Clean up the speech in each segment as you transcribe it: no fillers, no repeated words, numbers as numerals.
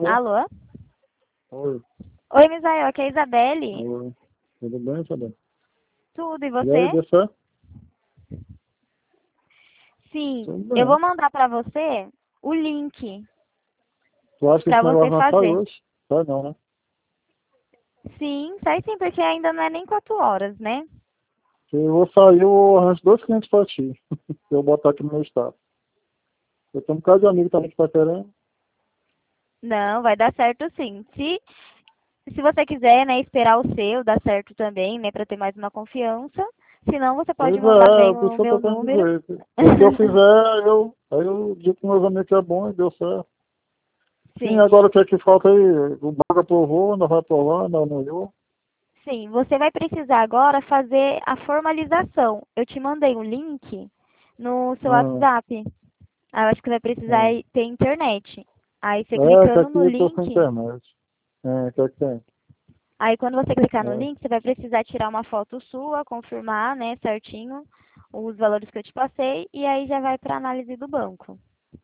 Alô? Oi. Oi, Misael, aqui é a Isabelle. Oi. Tudo bem, Isabel? Tudo, e E aí, você? deu certo? Sim, Tudo eu vou bem. mandar pra você o link Tu acha que pra esse você negócio não sai fazer. hoje? Sai não, né? Sim, sai sim, porque ainda não é nem 4 horas, né? Se eu vou sair, eu arranjo 2 clientes pra ti. Eu vou botar aqui no meu estado. Eu tenho um bocado de amigo também que tá querendo. Não, vai dar certo sim. Se você quiser, né, esperar o seu, dar certo também, né, pra ter mais uma confiança. Se não, você pode Pois mandar bem é, por isso o que eu tô meu querendo número. dizer. O que eu fizer, aí eu digo com meus amigos que é bom e deu certo. Sim, Sim. agora o que é que falta aí? O banco aprovou, não vai aprovar, não anuiu. Sim, você vai precisar agora fazer a formalização. Eu te mandei um link no seu Ah, WhatsApp. Aí eu acho que vai precisar ah. ter internet. Aí você Que clicando aqui no eu tô sem link, internet. Que é que tem? aí quando você clicar no É. link, você vai precisar tirar uma foto sua, confirmar, né, certinho os valores que eu te passei e aí já vai para análise do banco.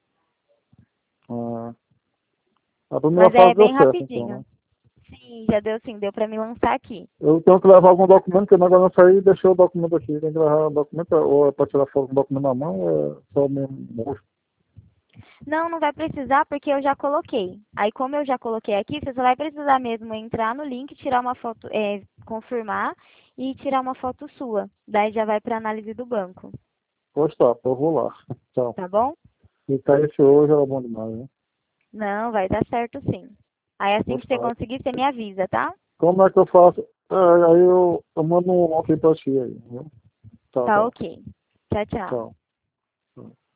Ah. A primeira Mas é fase deu bem certo, então, rapidinho. né? Sim, já deu sim, deu para me lançar aqui. Eu tenho que levar algum documento, porque o negócio não sair e deixei o documento aqui. Tem que levar o documento, ou é para tirar foto do documento na mão, ou é só o mesmo rosto. Não, não vai precisar porque eu já coloquei. Aí como eu já coloquei aqui, você só vai precisar mesmo entrar no link, tirar uma foto, confirmar e tirar uma foto sua. Daí já vai para análise do banco, Pois tá, eu vou lá. Tchau. tá bom? Se cair esse hoje, era bom demais, né? Não, vai dar certo sim. Aí assim Pois que você tá. conseguir, você me avisa, tá? Como é que eu faço? Aí eu mando um ok pra ti aí, viu? Tá, Tá tá. ok. Tchau, tchau. Tchau.